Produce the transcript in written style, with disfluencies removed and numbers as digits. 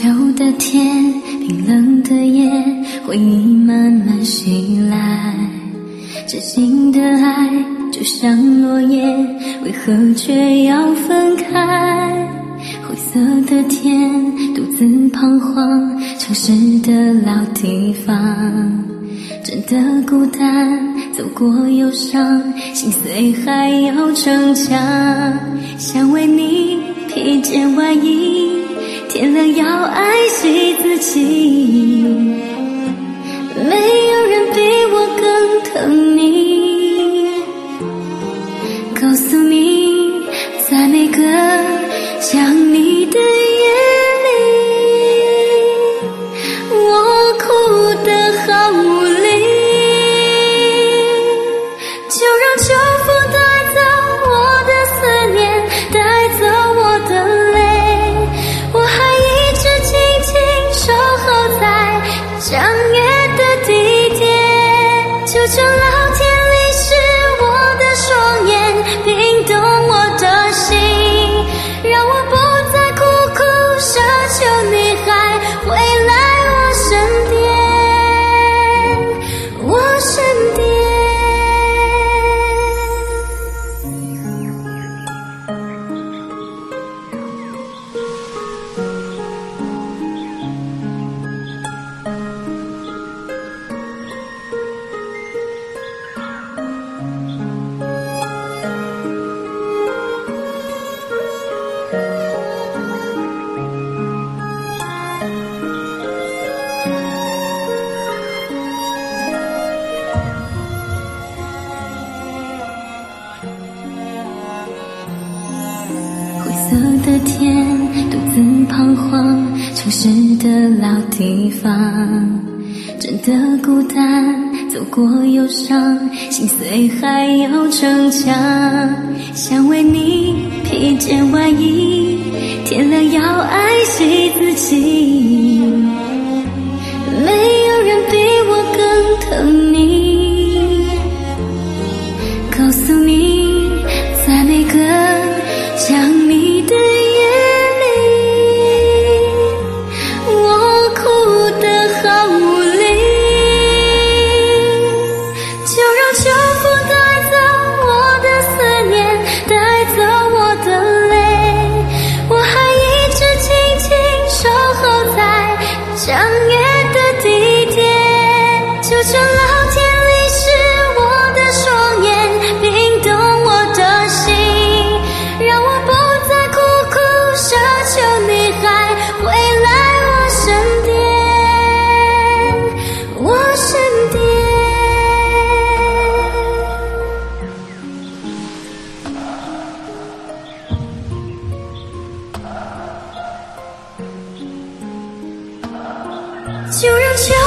秋的天，冰冷的夜，回忆慢慢袭来。真心的爱就像落叶，为何却要分开？灰色的天，独自彷徨，城市的老地方，真的孤单，走过忧伤，心碎还要逞强，想为你披件外衣，天冷要爱惜自己，没有人比我更疼你，告诉你，在每个想你的夜里，我哭得好无力，就让秋风带走我的思念，带走我的泪，我还一直静静守候在相约的地点，求求老天淋湿我的双眼，冰冻我的心，让我不再苦苦奢求你还回来我身边，我身边。灰色的天，独自彷徨，城市的老地方，真的孤单，走过忧伤，心碎还要逞强，想为你披件外衣，天冷要爱惜自己，没有人比我更疼你，告诉你，在每个想你的夜里，我哭得好无力，就让秋风带走我的思念，带走我的泪，我还一直静静守候在相约的地点，求求老天淋湿我的双眼，冰冻我的心，让我不再苦苦奢求你还回来我身边，我身边。就让秋